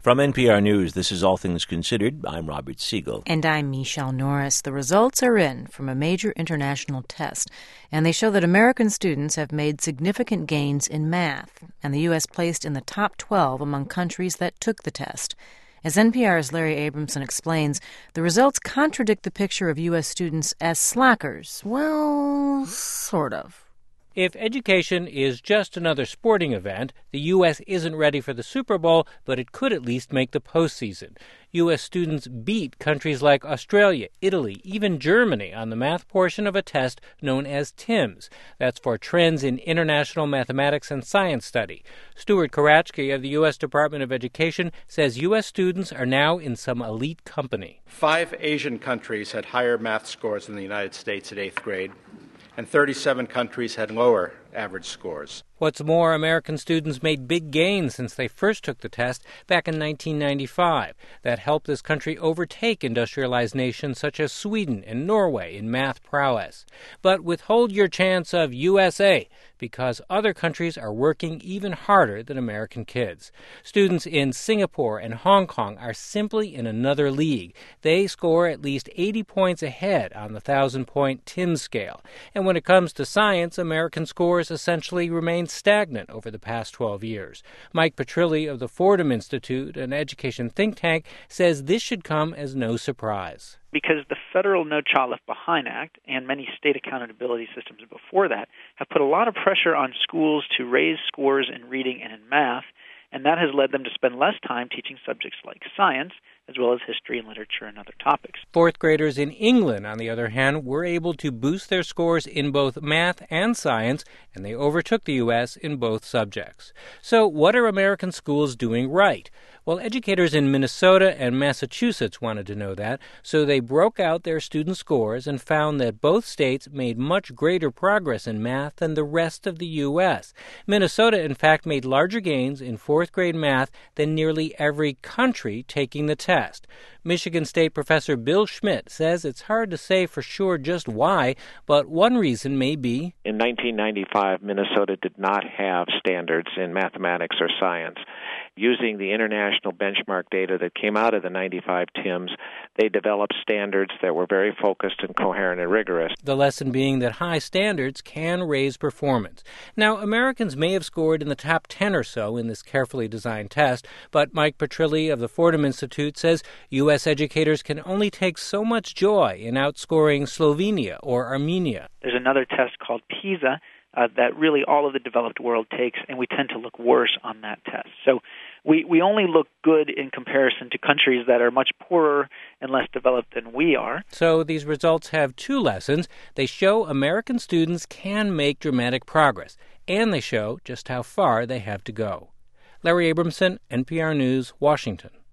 From NPR News, this is All Things Considered. I'm Robert Siegel. And I'm Michelle Norris. The results are in from a major international test, and they show that American students have made significant gains in math, and the U.S. placed in the top 12 among countries that took the test. As NPR's Larry Abramson explains, the results contradict the picture of U.S. students as slackers. Well, sort of. If education is just another sporting event, the U.S. isn't ready for the Super Bowl, but it could at least make the postseason. U.S. students beat countries like Australia, Italy, even Germany on the math portion of a test known as TIMSS. That's for Trends in International Mathematics and Science Study. Stuart Karachke of the U.S. Department of Education says U.S. students are now in some elite company. 5 Asian countries had higher math scores than the United States at 8th grade, and 37 countries had lower average scores. What's more, American students made big gains since they first took the test back in 1995. That helped this country overtake industrialized nations such as Sweden and Norway in math prowess. But withhold your chance of USA, because other countries are working even harder than American kids. Students in Singapore and Hong Kong are simply in another league. They score at least 80 points ahead on the 1,000-point TIMSS scale. And when it comes to science, American scores essentially remain stagnant over the past 12 years. Mike Petrilli of the Fordham Institute, an education think tank, says this should come as no surprise. Because the federal No Child Left Behind Act and many state accountability systems before that have put a lot of pressure on schools to raise scores in reading and in math, and that has led them to spend less time teaching subjects like science, as well as history and literature and other topics. Fourth graders in England, on the other hand, were able to boost their scores in both math and science, and they overtook the U.S. in both subjects. So what are American schools doing right? Well, educators in Minnesota and Massachusetts wanted to know that, so they broke out their student scores and found that both states made much greater progress in math than the rest of the U.S. Minnesota, in fact, made larger gains in fourth grade math than nearly every country taking the test. Michigan State professor Bill Schmidt says it's hard to say for sure just why, but one reason may be in 1995, Minnesota did not have standards in mathematics or science. Using the international benchmark data that came out of the 95 TIMSS, they developed standards that were very focused and coherent and rigorous. The lesson being that high standards can raise performance. Now, Americans may have scored in the top 10 or so in this carefully designed test, but Mike Petrilli of the Fordham Institute says U.S. educators can only take so much joy in outscoring Slovenia or Armenia. There's another test called PISA that really all of the developed world takes, and we tend to look worse on that test. So we only look good in comparison to countries that are much poorer and less developed than we are. So these results have two lessons. They show American students can make dramatic progress, and they show just how far they have to go. Larry Abramson, NPR News, Washington.